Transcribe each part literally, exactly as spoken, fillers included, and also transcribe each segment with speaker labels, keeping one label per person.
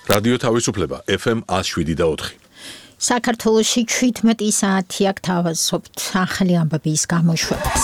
Speaker 1: რადიო თავისუფლება ეფ ემ one oh seven და four.
Speaker 2: საქართველოში seventeen საათი აქ თავაზობთ ახალი ამბების გამოშვებას.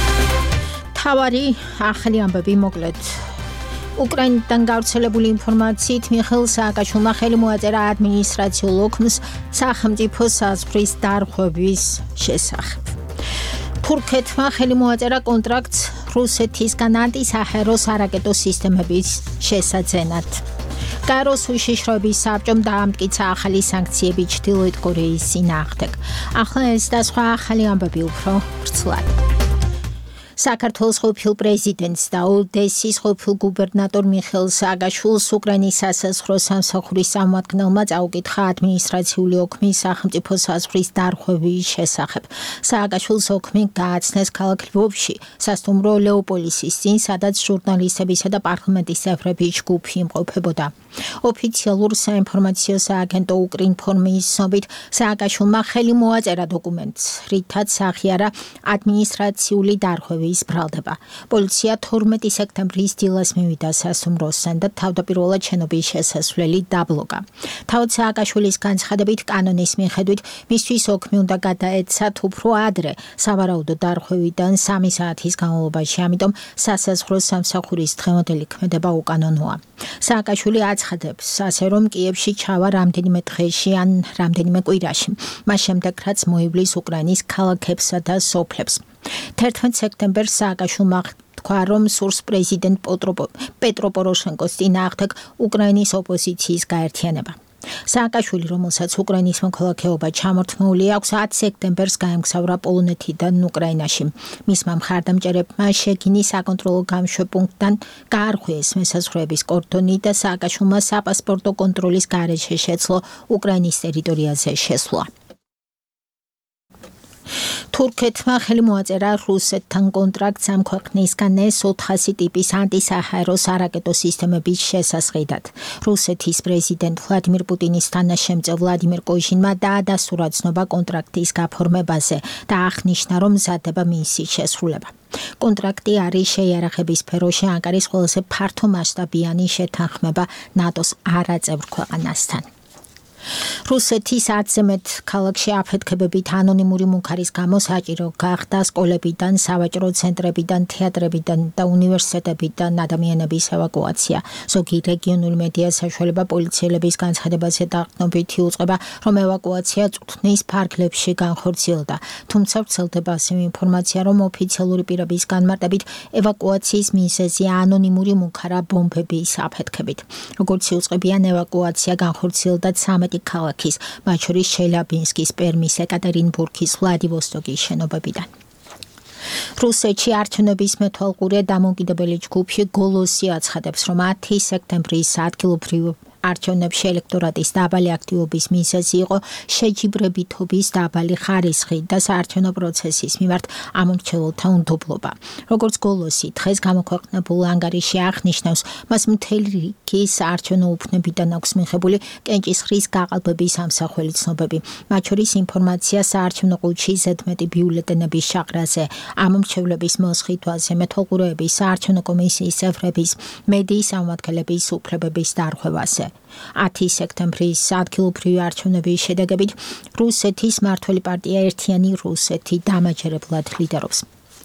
Speaker 2: თავარი ახალი ამბები მოკლედ. უკრაინიდან გავრცელებული ინფორმაციით მიხეილ სააკაშვილმა ხელი მოაწერა ადმინისტრაციულ ოქმს სახელმწიფო საზღვრის დარღვევის შესახებ. თურქეთმა ხელი მოაწერა კონტრაქტს რუსეთისგან ანტისაჰაერო სარაკეტო სისტემების შესაძენად. გაეროს უშიშროების საბჭომ დაამტკიცა ახალი სანქციები ჩრდილოეთ კორეის წინააღმდეგ. ახლა ეს და სხვა ახალი ამბები უფრო ვრცლად. საქართველოს ყოფილ პრეზიდენტს და ოდესის ყოფილ გუბერნატორ მიხეილ სააკაშვილს უკრაინის სასაზღვრო სამსახურის წარმომადგენელმა წაუკითხა ადმინისტრაციული ოქმის სახელმწიფო საზღვრის დარღვევის შესახებ. სააკაშვილს ოქმი გააცნეს ქალაქ ლვოვში, სასტუმრო ლეოპოლისის წინ, სადაც ჟურნალისტებისა და პარლამენტის წევრების ჯგუფი იმყოფებოდა. ოფიციალურ საინფორმაციო სააგენტო უკრინფორმის ცნობით, სააკაშვილმა ხელი მოაწერა დოკუმენტს, რითაც აღიარა ადმინისტრაციული დარღვევის ბრალდება. პოლიცია თორმეტი სექტემბრის დილას მივიდა სასტუმროსთან და თავდაპირველად შენობის შესასვლელი დაბლოკა. თავად სააკაშვილის განცხადებით, კანონის მიხედვით, მისთვის ოქმი უნდა გადაეცათ უფრო ადრე, სავარაუდო დარღვევიდან სამი საათის განმავლობაში, ამიტომ სასაზღვრო სამსახურის დღევანდელი ქმედება უკანონოა. სააკაშვილი აცხადებს, ასე რომ კიევში ჩავა რამდენიმე დღეში ან რამდენიმე კვირაში, მას შემდეგ რაც მოივლის უკრაინის ქალაქებსა და სოფლებს. თერთმეტ სექტემბერს სააკაშვილმა თქვა, რომ სურს პრეზიდენტ პეტრო პოროშენკოს წინააღმდეგ უკრაინის ოპოზიციის გაერთიანება. სააკაშვილი, რომელსაც უკრაინის მოქალაქეობა ჩამორთმეული აქვს, ათი სექტემბერს გაემგზავრა პოლონეთიდან უკრაინაში. მისმა მხარდამჭერებმა შეგინის საკონტროლო გამშვებპუნქტიდან გაარღვიეს მესაზღვრეების კორდონი და სააკაშვილმა საპასპორტო კონტროლის გარეშე შეძლო უკრაინის ტერიტორიაზე შესვლა. თურქეთმა ხელი მოაწერა რუსეთთან კონტრაქტს ამ ქვეყნისგან ეს ოთხასი ტიპის ანტისაჰაერო სარაკეტო სისტემების შესასყიდად. რუსეთის პრეზიდენტ ვლადიმირ პუტინის თანაშემწე ვლადიმირ კოჟინმა დაადასტურა ცნობა კონტრაქტის გაფორმებაზე და აღნიშნა, რომ მზადდება მისი შესრულება. კონტრაქტი არის შეიარაღების სფეროში ანკარის ყველაზე ფართო მასშტაბიანი შეთანხმება ნატოს არაწევრ ქვეყანასთან. რუსეთის ათზე მეტ ქალაქში აფეთქებებით ანონიმური მუქარის გამო საჭირო გახდა სკოლებიდან, სავაჭრო ცენტრებიდან, თეატრებიდან და უნივერსიტეტებიდან ადამიანების ევაკუაცია. ზოგი რეგიონული მედია საშუალება პოლიციელების განცხადებაზე დაყრდნობით იუწყება, რომ ევაკუაცია წვრთნის ფარგლებში განხორციელდა. თუმცა ვრცელდება ასევე ინფორმაცია, რომ ოფიციალური პირების განმარტებით ევაკუაციის მიზეზი ანონიმური მუქარა ბომბების აფეთქებით. როგორც იუწყებიან, ევაკუაცია განხორციელდა ცამეტ ქალაქის, მათ შორის ჩელიაბინსკის, პერმის, ეკატერინბურგის, ვლადივოსტოკის შენობებიდან. რუსეთში არჩევნების მეთვალყურე დამოუკიდებელი ჯგუფი გოლოსი აცხადებს, რომ ათი სექტემბრის ადგილობრივ არჩევნებში ელექტორატის დაბალი აქტივობის მიზეზი იყო შეჯიბრებითობის დაბალი ხარისხი და საარჩევნო პროცესის მიმართ ამომრჩეველთა უნდობლობა. როგორც გოლოსი დღეს გამოქვეყნებულ ანგარიში აღნიშნავს, მას მთელი რიგი საარჩევნო უფლებიდან აქვს მიღებული კენჭისყრის გაყალბების ამსახველი ცნობები, მათ შორის ინფორმაცია საარჩევნო ყუთში ზედმეტი ბიულეტენების ჩაყრაზე, ამომრჩევლების მოსყიდვაზე, მეთვალყურეების, საარჩევნო კომისიის წევრების, მედიის წარმომადგენლების უფლებების დარღვევაზე. ათი სექტემბრის ადგილობრივი არჩევნების შედეგებით რუსეთის მმართველი პარტია ერთიანი რუსეთი დამაჯერებლად ლიდერობს.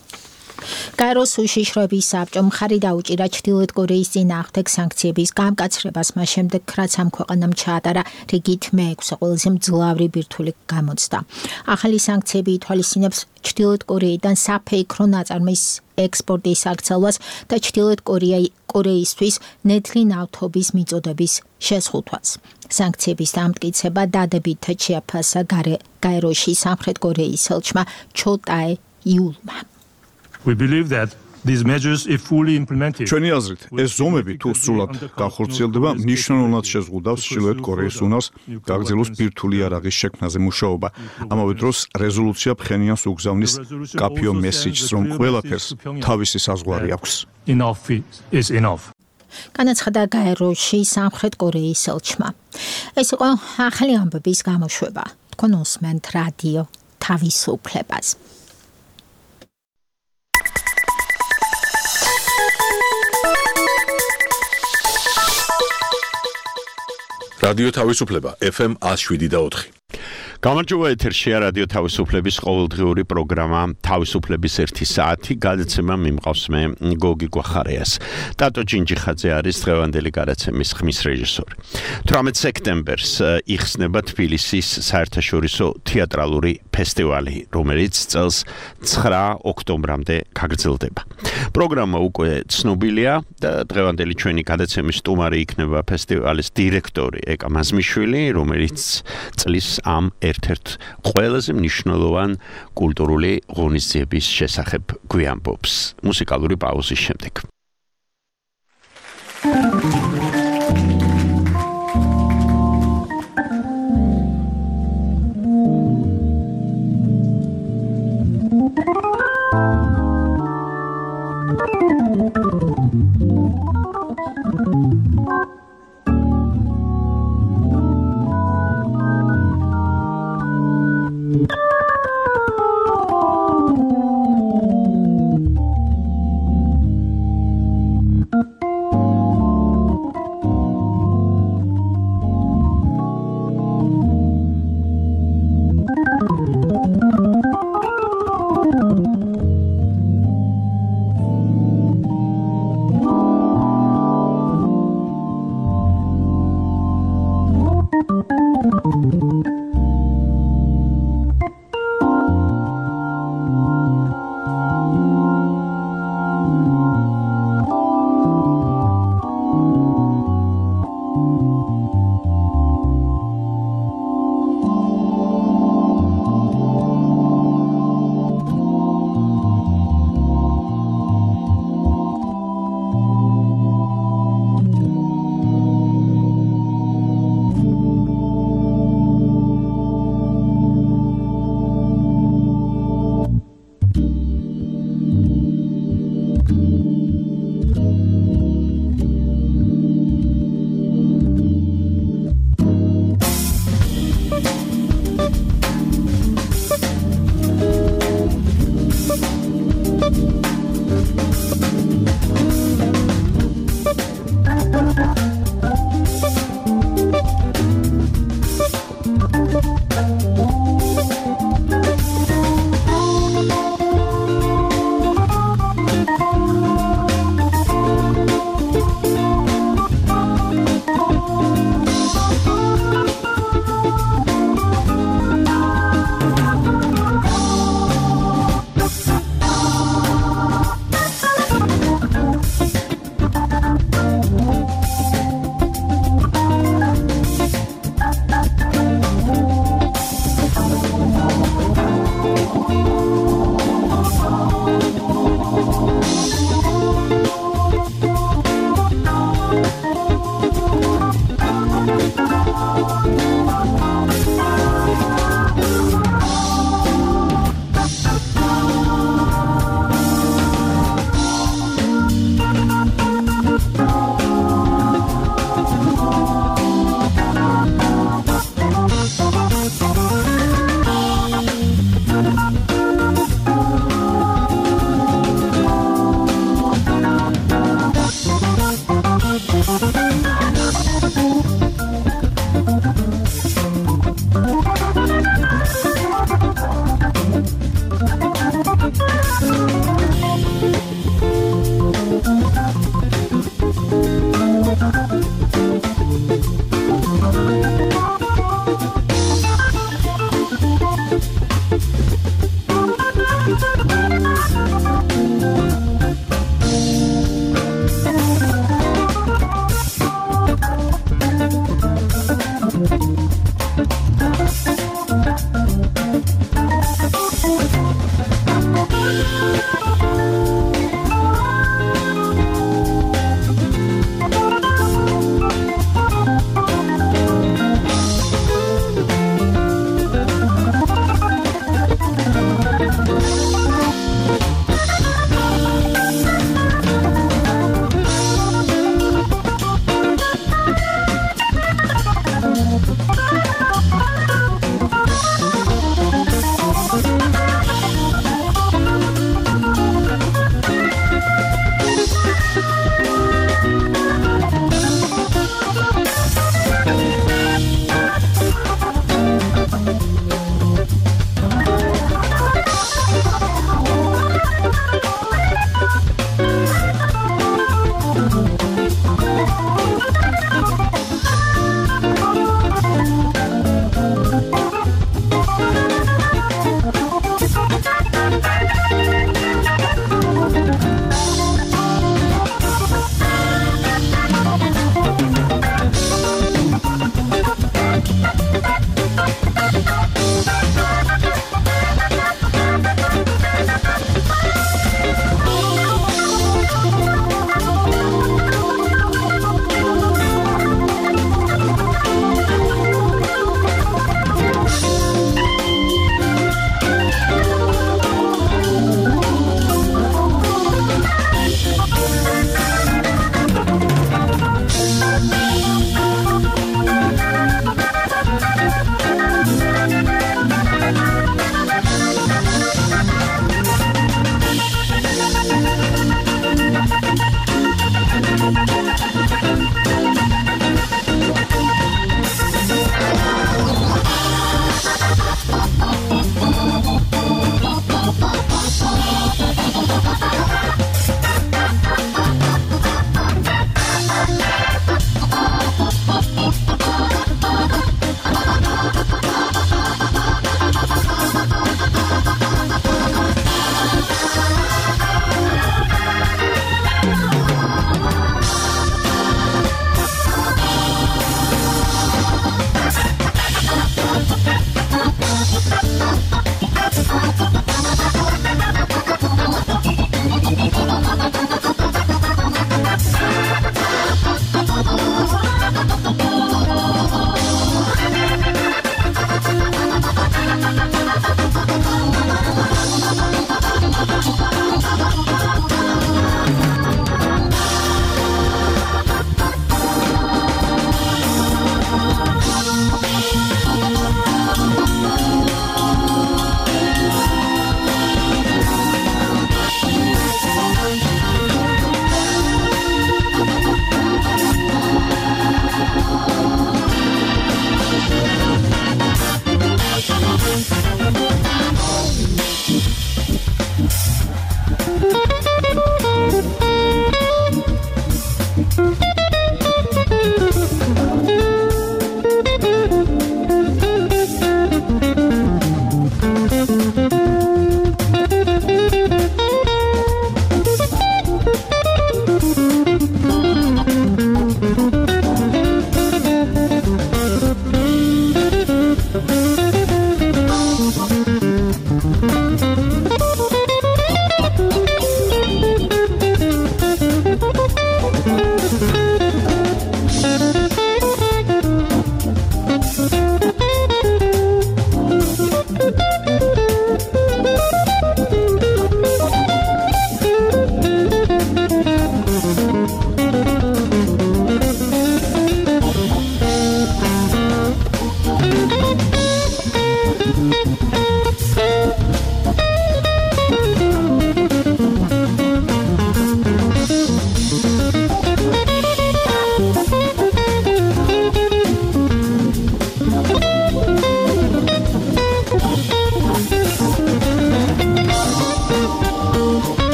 Speaker 2: გაეროს უშიშროების საბჭომ მხარი დაუჭირა ჩრდილოეთ კორეის წინააღმდეგ სანქციების გამკაცრებას, მას შემდეგ რაც ამ ქვეყანამ ჩაატარა რიგით მეექვსე ყველაზე მძლავრი ბირთვული გამოცდა. ახალი სანქციები ითვალისწინებს ჩრდილოეთ კორეიდან საფეიქრო ნაწარმის ექსპორტის აკრძალვას და ჩრდილოეთ კორეისთვის ნედლი ნავთობის მიწოდების შეზღუდვას. სანქციების დამტკიცება დადებითად შეაფასა გაეროში სამხრეთ კორეის ელჩმა ჩო ტაე იულმა.
Speaker 3: We believe that these measures if fully implemented.
Speaker 4: ჩვენი აზრით, ეს ზომები თუ სრულად განხორციელდება, მნიშვნელოვნად შეზღუდავს ჩრდილოეთ კორეის უნარს გაგრძელოს ბირთვული იარაღის შექმნაზე მუშაობა. ამავე დროს რეზოლუცია ფხენიანს უგზავნის კაფიო მესიჯს, რომ ყველაფერს თავისი საზღვარი აქვს.
Speaker 3: Enough is enough.
Speaker 2: განაცხადა გაეროში სამხრეთ კორეის ელჩმა. ეს იყო ახალი ამბების გამოშვება. თქვენ უსმენთ რადიო თავისუფლებას.
Speaker 1: რადიო თავისუფლება ეფ ემ one oh seven point four.
Speaker 5: გამარჯობა, ეთერშია რადიო თავისუფლების ყოველდღიური პროგრამა თავისუფლების ერთი საათი. გადაცემა მიმყავს მე გოგი გვახარიას. ტატო ჯინჯიხაძე არის დღევანდელი გადაცემის ხმის რეჟისორი. თვრამეტ სექტემბერს იხსნება თბილისის საერთაშორისო თეატრალური ფესტივალი, რომელიც წელს ცხრა ოქტომბრამდე გაგრძელდება. პროგრამა უკვე ცნობილია და დღევანდელი ჩვენი გადაცემის სტუმარი იქნება ფესტივალის დირექტორი ეკა მაზმიშვილი, რომელიც წლის ამ ერთ-ერთ ყველაზე მნიშვნელოვან კულტურული ღონისძიების შესახებ გვიამბობს. მუსიკალური პაუზის შემდეგ.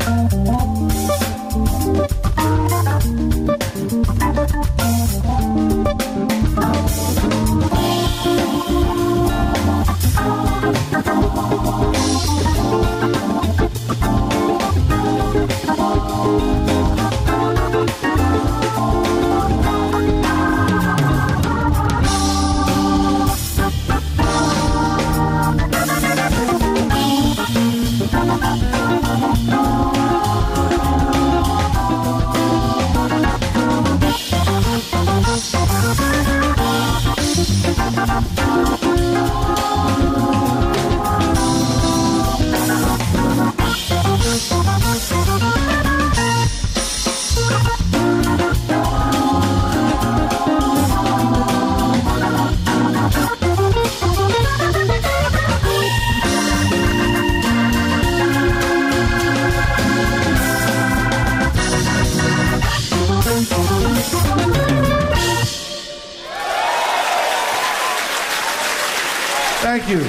Speaker 6: Thank you.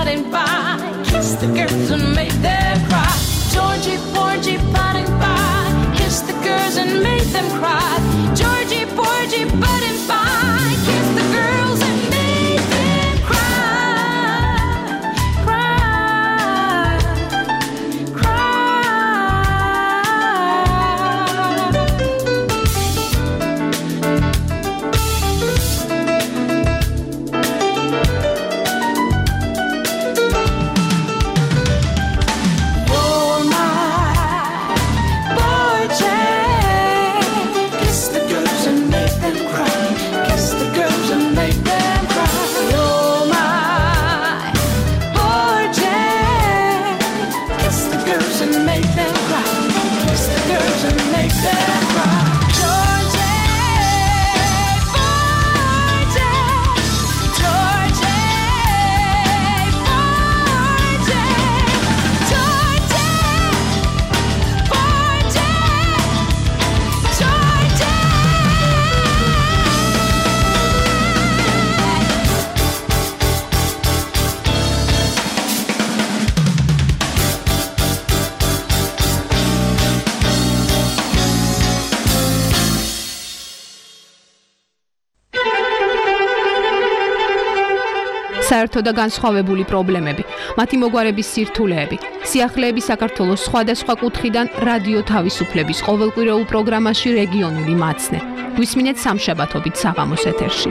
Speaker 6: button by. Kiss the girls and make them cry. Georgie Porgy button by. Kiss the girls and make them cry. Georgie Porgy button by. Kiss the girls and make them cry. Cry.
Speaker 7: საერთო და განსხვავებული პრობლემები, მათი მოგვარების სირთულეები, სიახლეები საქართველოს სხვადასხვა კუთხიდან რადიო თავისუფლების ყოველკვირეულ პროგრამაში რეგიონული მაცნე. გვისმინეთ სამშაბათობით საღამოს ეთერში.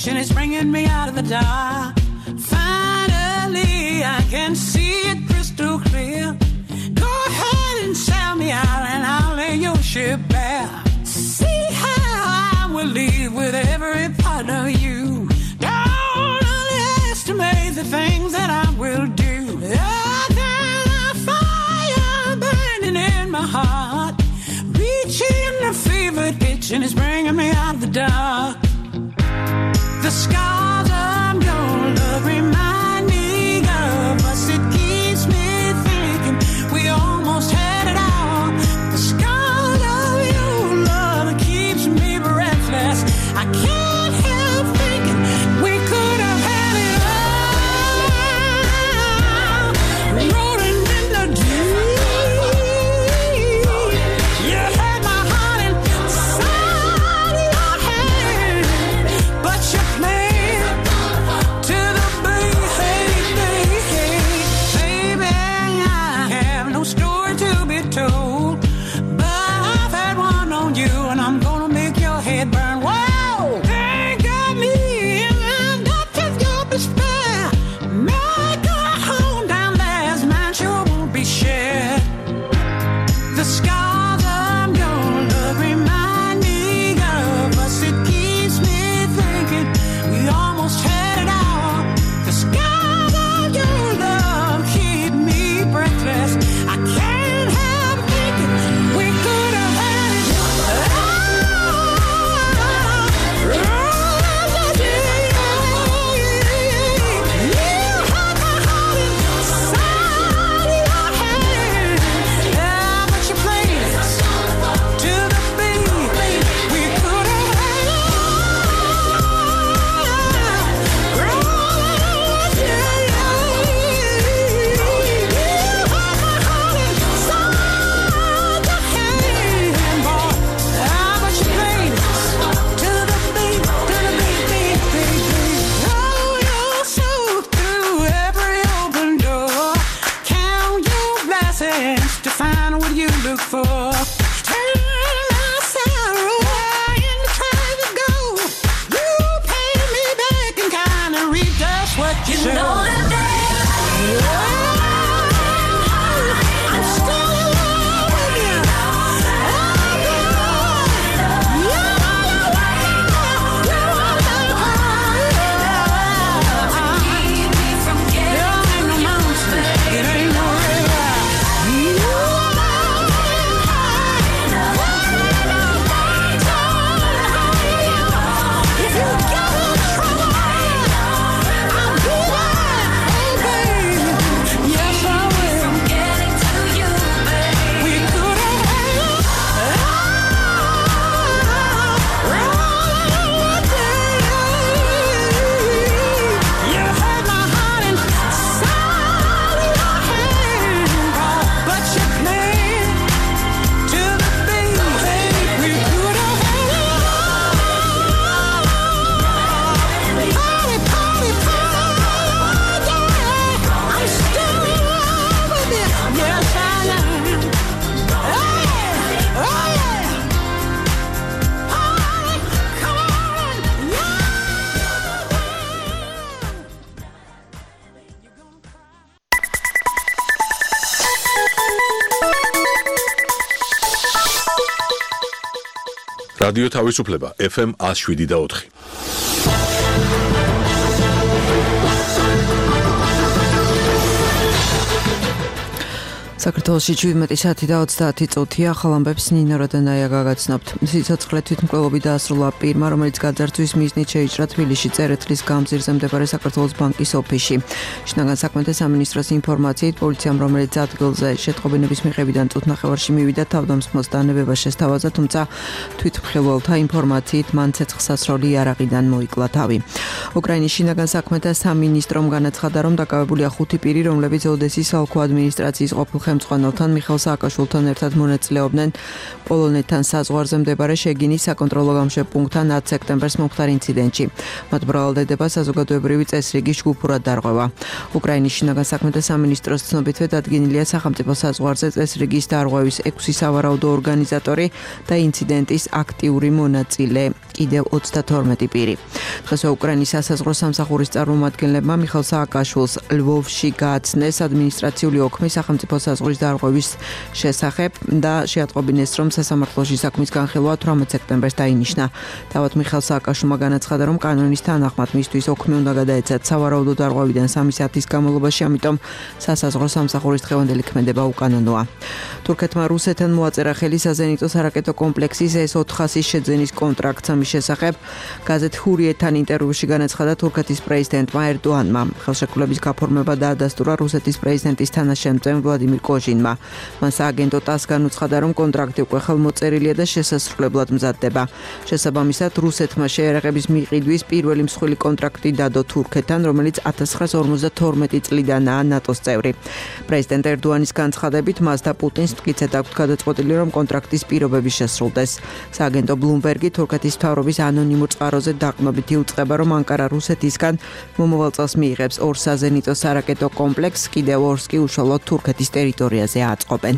Speaker 6: kitchen is bringing me out of the dark. Finally, I can see it crystal clear. Go ahead and sell me out and I'll lay your ship bare. See how I will leave with every part of you. Don't underestimate the things that I will do. There's a fire burning in my heart, reaching a fever pitch and it's bringing me out of the dark. The scars of your love remind me of us. It keeps me thinking we almost had it all. The scars of your love keeps me breathless. I can't help thinking we could have had it all. Rolling in the deep. You had my heart inside your hand, but you played to the beat. Baby, I have no story to be told, but I've had one on you and I'm gonna make your head burn. Whoa, ain't got me in the depths of your despair. Make a home down there's mine sure won't be shared. The scars of your love remind me of us. It keeps me thinking we almost had it all. The scars of your love keep me breathless. I can't help thinking we could have had it all. You had my heart inside your hand, yeah, but you played it to the beat. We could have had it to find what you look for. Turn my sorrow into trying to go. You paid me back and kind of reap just what you sow. I'm still in love with you. It ain't no river. If you get in trouble, I'll be there. Oh, baby. Yes, I will. We could have had it all. You had my heart inside your hand, but you played to the beat. We could have had it all. Party, party, party, yeah. I'm still in love with you. Yes, I am. Oh, yeah. Oh, yeah. Party, come on, yeah.
Speaker 1: რადიო თავისუფლება ეფ ემ one oh seven და four.
Speaker 8: საქართველოში შვიდმეტი საათი და ოცდაათი წუთია. ახალ ამბებს ნინო როდანაია გაგაცნობთ. სიცოცხლე თვითმკვლელობი დაასრულა პირმა, რომელიც გაძარცვის მიზნით შეიჭრა თბილისში წერეთლის გამზირზე მდებარე საქართველოს ბანკის ოფისში. შინაგან საქმეთა სამინისტროს ინფორმაციით, პოლიციამ, რომელიც ადგილზე შეტყობინების მიღებიდან წუთნახევარში მივიდა, თავდამსხმელს დანებება შესთავაზა, თუმცა თვითმხილველთა ინფორმაციით მან ცეცხლსასროლი იარაღიდან მოიკლა თავი. უკრაინის შინაგან საქმეთა სამინისტრომ განაცხადა, რომ დაკავებულია ხუთი პირი, რომლებიც ოდესის ალქო ადმინისტრაციის ყოფილ ხელმძღვანელთან მიხეილ სააკაშვილთან ერთად მონაწილეობდნენ პოლონეთთან საზღვარზე მდებარე შეგინის საკონტროლო გამშვებპუნქტთან ათ სექტემბერს მომხდარ ინციდენტში. მათ ბრალდება საზოგადოებრივი წესრიგი ჯგუფურად დარღვევა. უკრაინის შინაგან საქმეთა სამინისტროს ცნობითვე დადგენილია სახელმწიფო საზღვარზე წესრიგის დარღვევის ექვსი სავარაუდო ორგანიზატორი და ინციდენტის აქტიური მონაწილე კიდევ ოცდათორმეტი პირი. დღესვე უკრაინის სასაზღვრო სამსახურის წარმომადგენლებმა მიხეილ სააკაშვილს ლვოვში გააცნეს ადმინისტრაციული ოქმი სახელმწიფო საზღვრის დარღვევის შესახებ და შეატყობინეს, რომ სასამართლოში საქმის განხილვა თვრამეტ სექტემბერს დაინიშნა. თავად მიხეილ სააკაშვილმა განაცხადა, რომ კანონის თანახმად მისთვის ოქმი უნდა გადაეცათ სავარაუდო დარღვევიდან სამი საათის განმავლობაში, ამიტომ სასაზღვრო სამსახურის დღევანდელი ქმედება უკანონოა. თურქეთმა რუსეთთან მოაწერა ხელი საზენიტო სარაკეტო კომპლექსის ეს ოთხასის შეძენის კონტრაქტს ამის შესახებ გაზეთ ჰურიეთთან ინტერვიუში განაცხადა თურქეთის პრეზიდენტმა ერდოანმა. ხელშეკრულების გაფორმება დაადასტურა რუსეთის პრეზიდენტის თანაშემწემ ვლადიმირ კოჟინმა. მან სააგენტო ტას განუცხადა, რომ კონტრაქტი უკვე ხელმოწერილია და შესასრულებლად მზადდება. შესაბამისად, რუსეთმა შეერაღების მიყიდვის პირველი მსხვილი კონტრაქტი დადო თურქეთთან, რომელიც ათას ცხრაასი ორმოცდათორმეტი წლიდანაა ნატოს წევრი. პრეზიდენტ ერდოანის განცხადებით, მას და პუტინს მტკიცედ აქვთ გადაწყვეტილი, რომ კონტრაქტის პირობები შესრულდეს. სააგენტო ბლუმბერგი თურქეთის მთავრობის ანონიმურ წყაროზე დაყრდნობით იუწყება, რომ ანკარა რუსეთისგან მომავალ წელს მიიღებს ორ საზენიტო სარაკეტო კომპლექსს, კიდევ ორს კი უშუალოდ თურქეთის ტერიტორიაზე აწყობენ.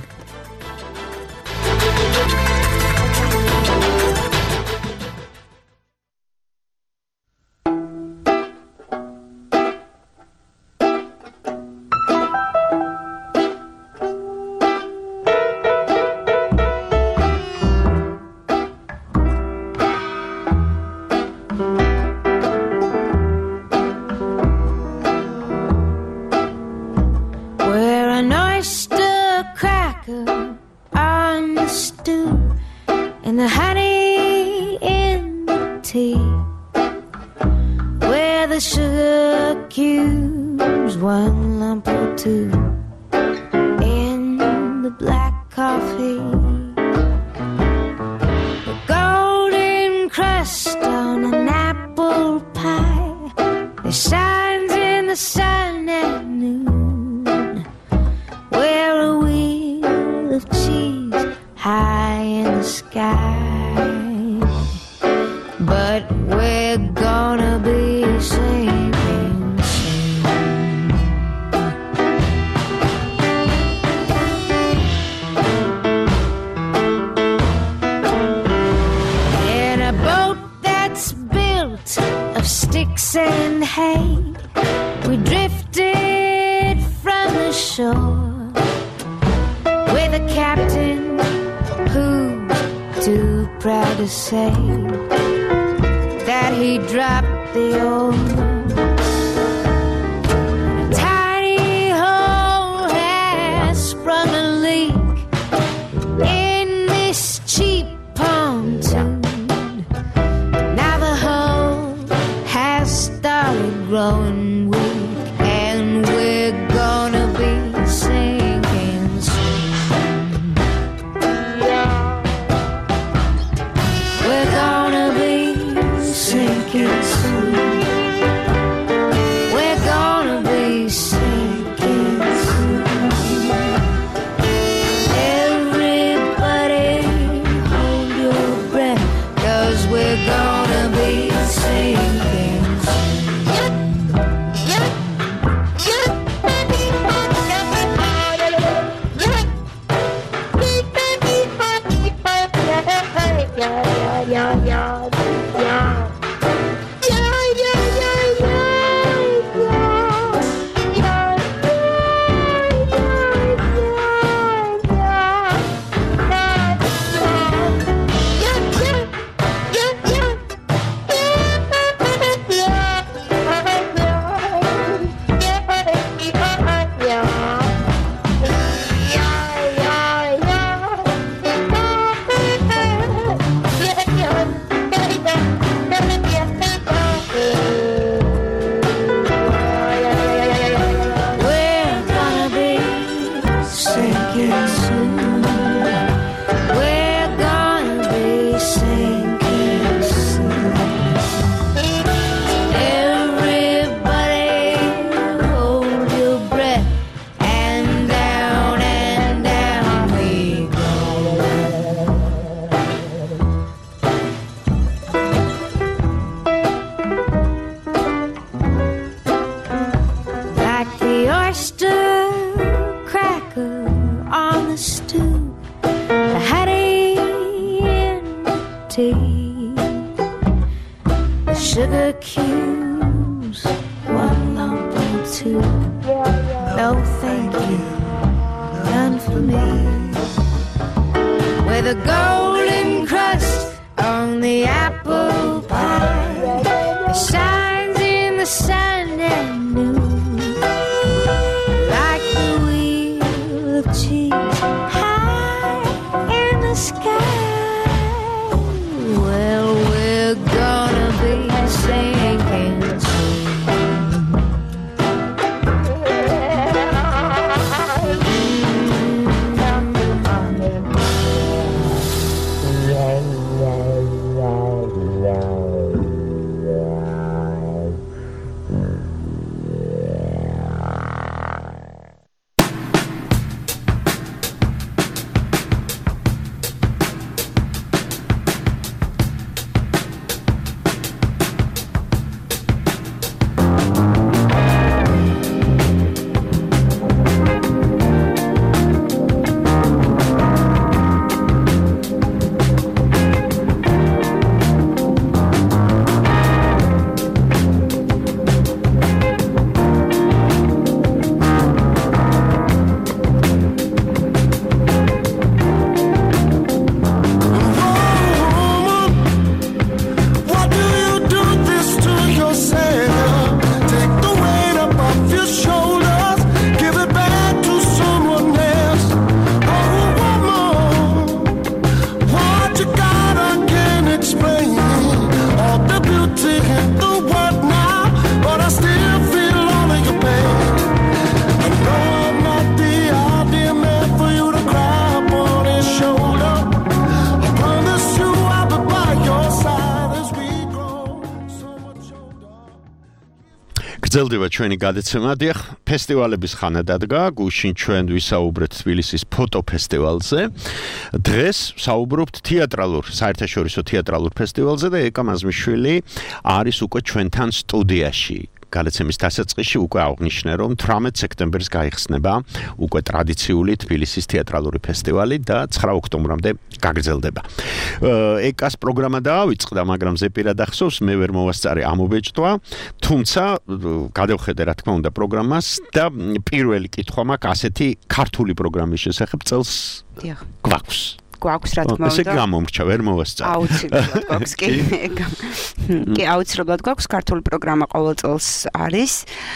Speaker 6: thank you, none for me. With a golden crust on the apple pie that shines in the sun and noon, like the wheel of cheese high in the sky. Well, we're gonna be sinking soon.
Speaker 5: გრძელდება ჩვენი გადაცემა. დიახ, ფესტივალების ხანა დადგა. გუშინ ჩვენ ვისაუბრეთ თბილისის ფოტოფესტივალზე. დღეს საუბრობთ თეატრალურ, საერთაშორისო თეატრალურ ფესტივალზე და ეკა მაზმიშვილი არის უკვე ჩვენთან სტუდიაში. გადაცემის დასაწყისში უკვე აღნიშნე, რომ თვრამეტ სექტემბერს გაიხსნება უკვე ტრადიციული თბილისის თეატრალური ფესტივალი და ცხრა ოქტომბრამდე გაგრძელდება. ეკას პროგრამა დაავიწყდა, მაგრამ ზეპირად ახსოვს, მე ვერ მოვასწარე ამობეჭდვა, თუმცა გადავხედე რა თქმა უნდა პროგრამას და პირველი კითხვა მაქვს ასეთი ქართული პროგრამის შესახებ წელს გვაქვს. გვაქვს რა თქმა უნდა. ესე გამომრჩა, ვერ მოვასწარე.
Speaker 9: აუცილებლად გვაქვს კი. კი, აუცილებლად გვაქვს ქართული პროგრამა ყოველ წელს არის.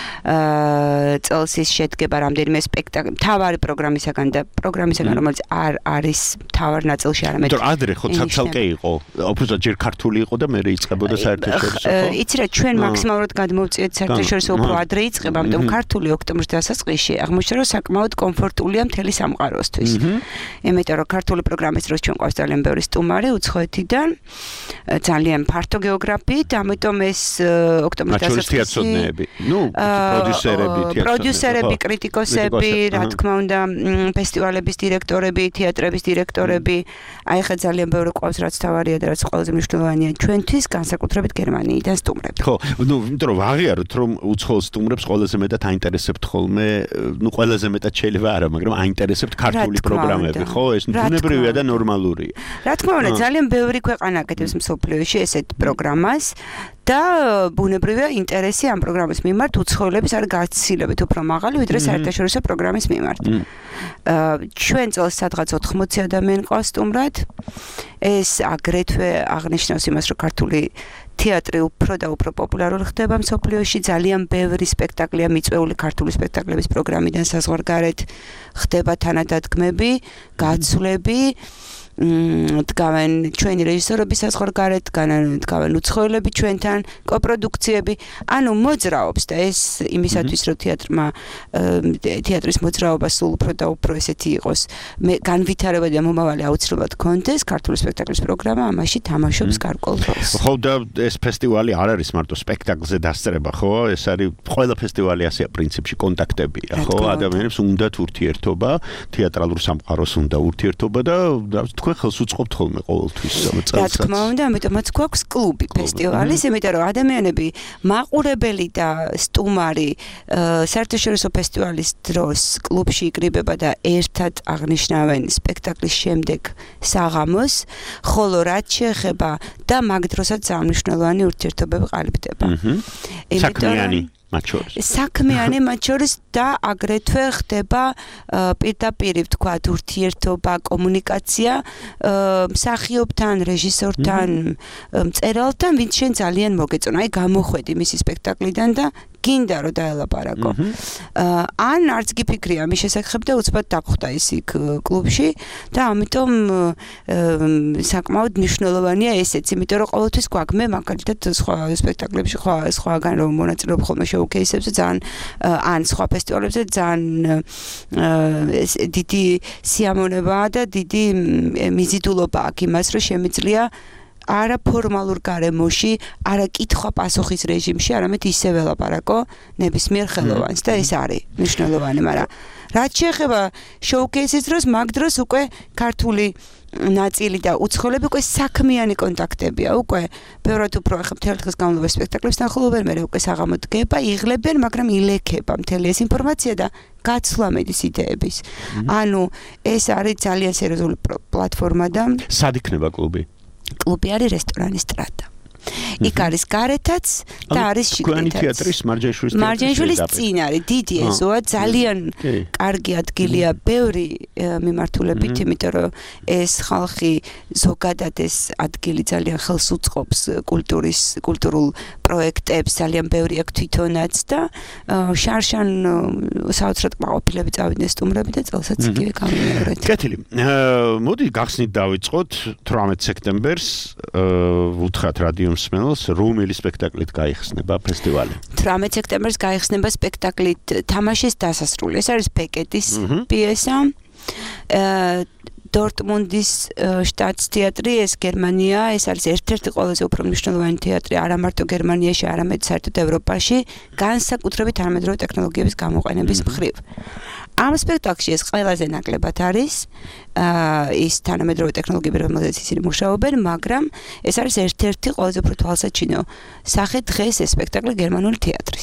Speaker 9: აა წელს ის შედგება რამდენიმე სპექტაკლი, თავარი პროგრამისაგან და პროგრამისაგან, რომელიც არ არის თავარ ნაწილში არამედ.
Speaker 5: იმიტომ ადრე ხო ცალკე იყო. უბრალოდ ჯერ ქართული იყო და მე იწყებოდა საერთაშორისო.
Speaker 9: იცი რა, ჩვენ მაქსიმალურად გადმოვწიეთ საერთაშორისო უფრო ადრე იწყება, ამიტომ ქართული ოქტომბრის დასაწყისში აღმოჩნდა, რომ საკმაოდ კომფორტულია მთელი სამყაროსთვის. იმიტომ რომ ქართული პროგრამის დროს ჩვენ ყავს ძალიან ბევრი სტუმარი უცხოეთიდან, ძალიან ფართო გეოგრაფიით, ამიტომ ეს ოქტომბრის
Speaker 5: დასაწყისში ნუ პროდიუსერები,
Speaker 9: პროდიუსერები, კრიტიკოსები, რა თქმა უნდა, ფესტივალების დირექტორები, თეატრების დირექტორები, აი ხა ძალიან ბევრი ყავს, რაც თავარია და რაც ყველაზე მნიშვნელოვანია ჩვენთვის, განსაკუთრებით გერმანიიდან სტუმრები.
Speaker 5: ხო, ნუ იმიტომ რომ აღიაროთ, რომ უცხოელ სტუმრებს ყველაზე მეტად აინტერესებთ ხოლმე, ნუ ყველაზე მეტად შეიძლება არა, მაგრამ აინტერესებთ ქართული პროგრამები, ხო? ეს ბუნებრივია და ნორმალურია.
Speaker 9: რა თქმა უნდა, ძალიან ბევრი ქვეყანა აკეთებს მსოფლიოში ესეთ პროგრამას და ბუნებრივია ინტერესი ამ პროგრამის მიმართ უცხოელების არის გაცილებით უფრო მაღალი, ვიდრე საერთაშორისო პროგრამის მიმართ. ჩვენ წელს სადღაც ოთხმოცი ადამიანი ყავს სტუმრად. ეს აგრეთვე აღნიშნავს იმას, რომ ქართული თეატრი უფრო და უფრო პოპულარული ხდება მსოფლიოში, ძალიან ბევრი სპექტაკლია მიწვეული ქართული სპექტაკლების პროგრამიდან საზღვარგარეთ ხდება თანადადგმები, გაცვლები, დგავენ ჩვენი რეჟისორები საზღვარგარეთ, დგავენ უცხოელები ჩვენთან, კოპროდუქციები, ანუ მოძრაობს და ეს იმისათვის, რომ თეატრმა თეატრის მოძრაობა სულ უფრო და უფრო ესეთი იყოს, განვითარება და მომავალი აუცილებლად გქონდეს, ქართული სპექტაკლის პროგრამა ამაში თამაშობს გარკვეულ როლს.
Speaker 5: ხო და ეს ფესტივალი არ არის მარტო სპექტაკლზე დასწრება, ხო? ეს არის ყველა ფესტივალი ასეა პრინციპში კონტაქტებია, ხო? ადამიანებს უნდათ ურთიერთობა, თეატრალურ სამყაროს უნდა ურთიერთობა და თქვენ ხელს უწყობთ ხოლმე ყოველთვის წელს.
Speaker 9: რა თქმა უნდა, ამიტომაც გვაქვს კლუბი ფესტივალის, იმიტომ რომ ადამიანები მაყურებელი და სტუმარი საერთაშორისო ფესტივალის დროს კლუბში იკრიბება და ერთად აღნიშნავენ სპექტაკლის შემდეგ საღამოს, ხოლო რაც შეეხება და მაგ დროსაც სამნიშნელოვანი ურთიერთობები ყალიბდება.
Speaker 5: საქმიანი მათ შორის.
Speaker 9: საქმიანი მათ შორის და აგრეთვე ხდება პირდაპირ ვთქვათ ურთიერთობა, კომუნიკაცია მსახიობთან, რეჟისორთან, მწერალთან, ვინც შენ ძალიან მოგეწონა. აი გამოხვედი მისი სპექტაკლიდან და გინდა რომ დაელაპარაკო. ან არც გიფიქრია მის შესახებ და უცბად დაგვხვდა ის იქ კლუბში და ამიტომ საკმაოდ მნიშვნელოვანია ესეც, იმიტომ რომ ყოველთვის გვაქვს მე მაგალითად სხვა სპექტაკლებში, სხვა სხვაგან რომ მონაწილეობ ხოლმე შოუკეისებზე ძალიან ან სხვა ფესტივალებზე ძალიან დიდი სიამონებაა და დიდი მიზიდულობა აქვს იმას, რომ შემიძლია არა ფორმალურ გარემოში, არა კითხვა-პასუხის რეჟიმში, არამედ ისე ველაპარაკო ნებისმიერ ხელოვანს და ეს არის მნიშვნელოვანი, მაგრამ რაც შეეხება შოუკეისის დროს, მაგ დროს უკვე ქართული ნაწილი და უცხოელები უკვე საქმიანი კონტაქტებია, უკვე ბევრად უფრო ახლა მთელი დღის განმავლობაში სპექტაკლებს ნახულობენ, მე უკვე საღამოდ დგება, იღლებენ, მაგრამ ილექება მთელი ეს ინფორმაცია და გაცვლა მედის იდეების. ანუ ეს არის ძალიან სერიოზული პლატფორმა და
Speaker 5: სად იქნება კლუბი?
Speaker 9: კლუბი არის რესტორანი სტრატა. იქ არის გარეთაც და არის შიგნითაც.
Speaker 5: თქვენი თეატრის მარჯანიშვილის თეატრის
Speaker 9: მარჯანიშვილის წინ არის დიდი ეზოა, ძალიან კარგი ადგილია, ბევრი მიმართულებით, იმიტომ რომ ეს ხალხი ზოგადად ეს ადგილი ძალიან ხელს უწყობს კულტურის, კულტურულ პროექტებს, ძალიან ბევრი აქვს თვითონაც და შარშან საოცრად კმაყოფილები წავიდნენ სტუმრები და წელსაც იგივე გამიმეორეთ.
Speaker 5: კეთილი. მოდი გახსნით დავიწყოთ თვრამეტ სექტემბერს უთხრათ რადიო მსმენელს რომელი სპექტაკლით გაიხსნება ფესტივალი?
Speaker 9: თვრამეტ სექტემბერს გაიხსნება სპექტაკლით თამაშის დასასრული. ეს არის ბეკეტის პიესა. დორტმუნდის შტატის თეატრი, ეს გერმანია, ეს არის ერთ-ერთი ყველაზე უფრო მნიშვნელოვანი თეატრი არა მარტო გერმანიაში, არამედ საერთოდ ევროპაში, განსაკუთრებით თანამედროვე ტექნოლოგიების გამოყენების მხრივ. ამ სპექტაკლში ეს ყველაზე ნაკლებად არის ის თანამედროვე ტექნოლოგიები, რომელზეც ისინი მუშაობენ, მაგრამ ეს არის ერთ-ერთი ყველაზე უფრო თვალსაჩინო სახე დღეს ეს სპექტაკლი გერმანული თეატრის.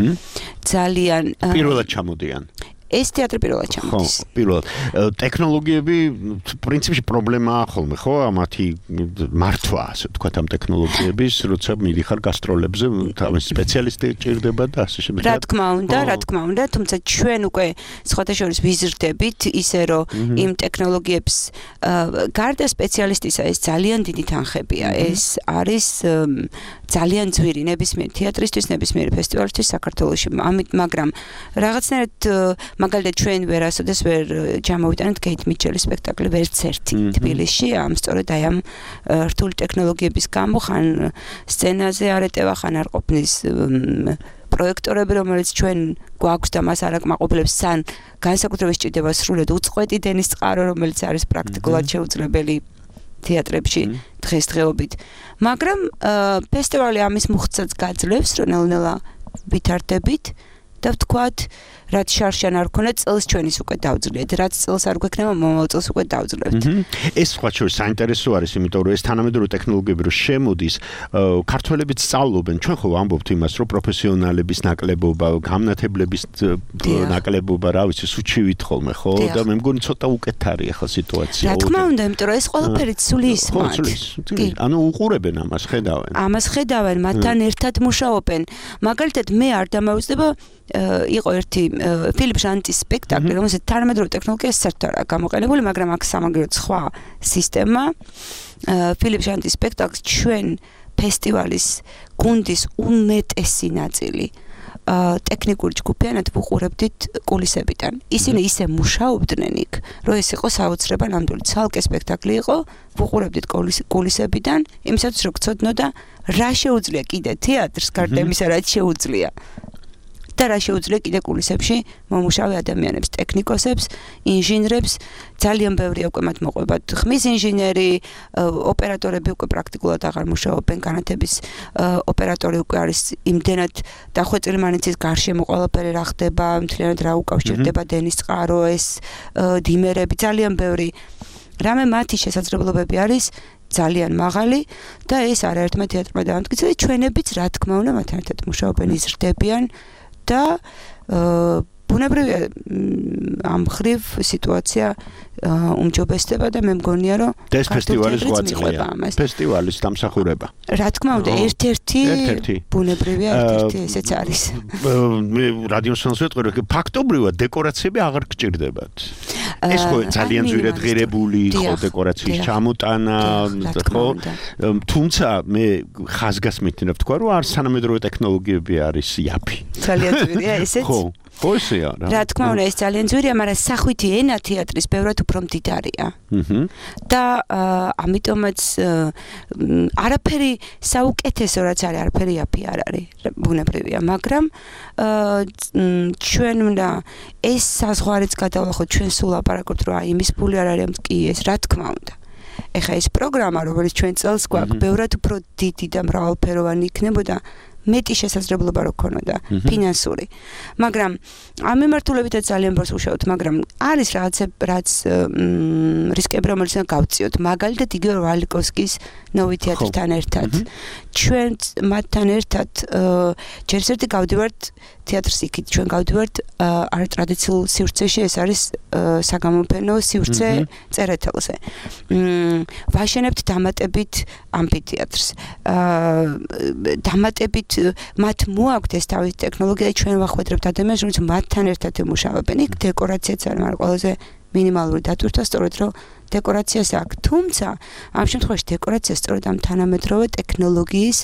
Speaker 9: ძალიან
Speaker 5: პირველად ჩამოდიან.
Speaker 9: ეს თეატრი პირველად ჩამოდის.
Speaker 5: ხო, პირველად. ტექნოლოგიები პრინციპში პრობლემაა ხოლმე, ხო? მათი მართვა, ასე ვთქვათ, ამ ტექნოლოგიების, როცა მიდიხარ გასტროლებზე, თავის სპეციალისტი ჭირდება და ასე შემდეგ.
Speaker 9: რა თქმა უნდა, რა თქმა უნდა, თუმცა ჩვენ უკვე სხვათა შორის ვიზრდებით, ისე რომ იმ ტექნოლოგიებს გარდა სპეციალისტისა ეს ძალიან დიდი თანხებია. ეს არის ძალიან ძვირი ნებისმიერ თეატრისთვის, ნებისმიერ ფესტივალისთვის საქართველოში. ამით, მაგრამ რაღაცნაირად მაგალითად ჩვენ ვერასოდეს ვერ ჩამოვიტანეთ კეით მიჩელის სპექტაკლი ვერც ერთი თბილისში, ამ სწორედ აი ამ რთული ტექნოლოგიების გამო ხან სცენაზე არ ეტევა, ხან არ ყოფნის პროექტორები, რომელიც ჩვენ გვაქვს და მას არ აკმაყოფილებს, სან განსაკუთრებით სჭირდება სრულად უწყვეტი დენის წყარო, რომელიც არის პრაქტიკულად შეუძლებელი თეატრებში დღესდღეობით. მაგრამ ფესტივალი ამის მუხტსაც გაძლევს, რომ ნელ-ნელა ვითარდებით და ვთქვათ, რაც შარშან არ ქონა წელს ჩვენ ის უკვე დავძლიეთ, რაც წელს არ გვექნება მომავალ წელს უკვე დავძლებთ.
Speaker 5: ეს სხვა შორის საინტერესო არის, იმიტომ რომ ეს თანამედროვე ტექნოლოგიები რო შემოდის, ქართველებიც სწავლობენ, ჩვენ ხო ვამბობთ იმას, რომ პროფესიონალების ნაკლებობა, გამნათებლების ნაკლებობა, რა ვიცი, სუჩივით ხოლმე, ხო? და მე მგონი ცოტა უკეთ არის ახლა სიტუაცია.
Speaker 9: რა თქმა უნდა, იმიტომ რომ ეს ყველაფერი ცulis მათ.
Speaker 5: ანუ უყურებენ ამას, ხედავენ.
Speaker 9: ამას ხედავენ, მათთან ერთად მუშაობენ. მაგალითად მე არ დამაუწდება იყო ერთი ფილიპ ჟანტის სპექტაკლი, რომელსაც თანამედროვე ტექნოლოგია საერთოდ არ გამოყენებული, მაგრამ აქ სამაგიეროდ სხვა სისტემა. ფილიპ ჟანტის სპექტაკლს ჩვენ ფესტივალის გუნდის უმეტესი ნაწილი ტექნიკური ჯგუფიანად ვუყურებდით კულისებიდან. ისინი ისე მუშაობდნენ იქ, რომ ეს იყო საოცრება ნამდვილი ცალკე სპექტაკლი იყო, ვუყურებდით კულისებიდან, იმისათვის რომ გცოდნოდა რა შეუძლია კიდე თეატრს გარდა იმისა, რაც შეუძლია. და რა შეუძლია კიდე კულისებში მომუშავე ადამიანებს, ტექნიკოსებს, ინჟინრებს, ძალიან ბევრია უკვე მათ მოყვებათ ხმის ინჟინერი, ოპერატორები უკვე პრაქტიკულად აღარ მუშაობენ, განათების ოპერატორი უკვე არის იმდენად დახვეწილი მანიცის გარშემო ყველაფერი რა ხდება, მთლიანად რა უკავშირდება დენის წყარო, ეს დიმერები, ძალიან ბევრი რამე მათი შესაძლებლობები არის ძალიან მაღალი და ეს არაერთმა თეატრმა დაამტკიცა და ჩვენებიც რა თქმა უნდა მათთან ერთად მუშაობენ, იზრდებიან და ბუნებრივია ამ ხრივ სიტუაცია უმჯობესდება და მე მგონია რომ
Speaker 5: ეს ფესტივალის ღვაწლია. ფესტივალის დამსახურება.
Speaker 9: რა თქმა უნდა, ერთ-ერთი ბუნებრივია, ერთ-ერთი ესეც არის.
Speaker 5: მე რადიოსანს ვეტყვი რომ ფაქტობრივად დეკორაციები აღარ გჭირდებათ. ეს ხო ძალიან ძვირადღირებული ხო დეკორაციის ჩამოტანა ხო თუმცა მე ხაზგასმით ვთქვა რომ არ თანამედროვე ტექნოლოგიები არის იაფი.
Speaker 9: ძალიან ძვირია ესეც.
Speaker 5: ხო ხო ისეა რა.
Speaker 9: რა თქმა უნდა ეს ძალიან ძვირია, მაგრამ სახვითი ენა თეატრის ბევრად უფრო მდიდარია.
Speaker 5: აჰა.
Speaker 9: და ამიტომაც არაფერი საუკეთესო რაც არის, არაფერი იაფი არ არის, ბუნებრივია, მაგრამ ჩვენ უნდა ეს საზღვარიც გადავლახოთ, ჩვენ სულ ლაპარაკობთ რომ აი იმის ფული არ არის კი ეს, რა თქმა უნდა. ეხა ეს პროგრამა, რომელიც ჩვენ წელს გვაქვს, ბევრად უფრო დიდი და მრავალფეროვანი იქნებოდა. მეტი შესაძლებლობა რო ქონოდა ფინანსური. მაგრამ ამ მიმართულებითაც ძალიან ბევრს ვუშავთ, მაგრამ არის რაღაცები, რაც რისკები, რომელიც უნდა გავწიოთ. მაგალითად, იგივე ვალიკოვსკის ნოვი თეატრთან ერთად. ჩვენ მათთან ერთად ჯერ ერთი გავდივართ თეატრს იქით, ჩვენ გავდივართ არატრადიციულ სივრცეში, ეს არის საგამოფენო სივრცე წერეთელზე. ვაშენებთ დამატებით ამფითეატრს. დამატებით მათ მოაქვთ ეს თავისი ტექნოლოგია, ჩვენ ვახვედრებთ ადამიანებს, რომელიც მათთან ერთად ემუშავებენ. იქ დეკორაციაც არის, მაგრამ ყველაზე მინიმალური დატვირთვა სწორედ რომ დეკორაციას აქვს. თუმცა ამ შემთხვევაში დეკორაცია სწორედ ამ თანამედროვე ტექნოლოგიის